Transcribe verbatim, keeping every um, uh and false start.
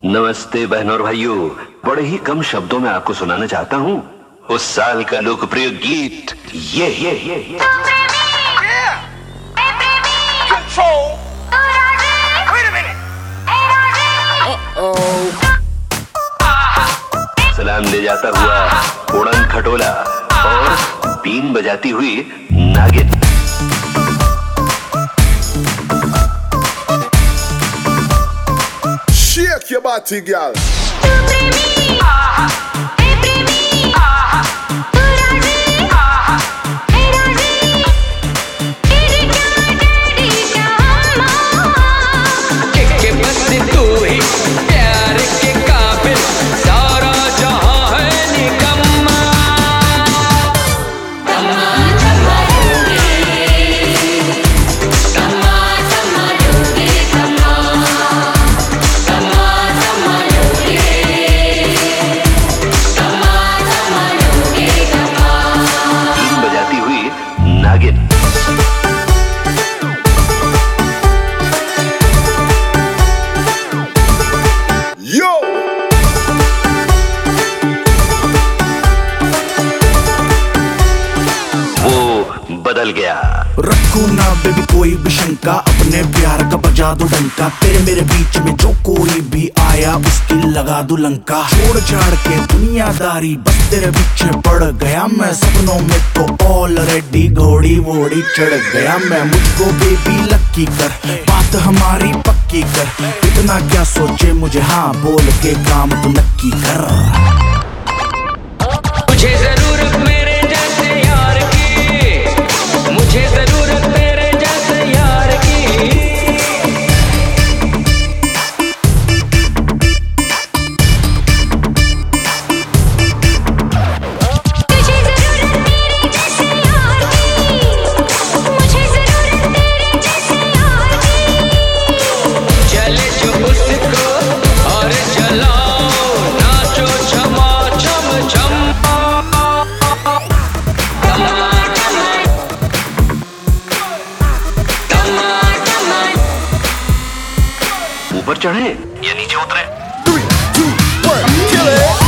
नमस्ते बहनों और भाइयों, बड़े ही कम शब्दों में आपको सुनाना चाहता हूँ उस साल का लोकप्रिय गीत ये ये ये ये सलाम ले जाता हुआ उड़न खटोला और बीन बजाती हुई नागिन। Shake your body, girl. बदल गया। रखो ना बेबी कोई भी शंका, अपने प्यार का बजा दो डंका। तेरे मेरे बीच में जो कोई भी आया उसकी लगा दो लंका। छोड़ छाड़ के दुनियादारी बस तेरे पीछे पड़ गया मैं। सपनों में तो ऑलरेडी घोड़ी वोड़ी चढ़ गया मैं। मुझको बेबी लक्की कर, बात हमारी पक्की कर। इतना क्या सोचे मुझे हाँ बोल के काम तो नक्की कर। मुझे जरूरत मेरे जैसे यार की, मुझे जरूरत तेरे जैसे यार की। तुझे जरूरत मेरे जैसे यार की, मुझे जरूरत तेरे जैसे यार की। चले जो उसको और चलाओ, नाचो छमा छम छम। ऊपर चढ़े या नीचे उतरे? Three, two, one, kill it.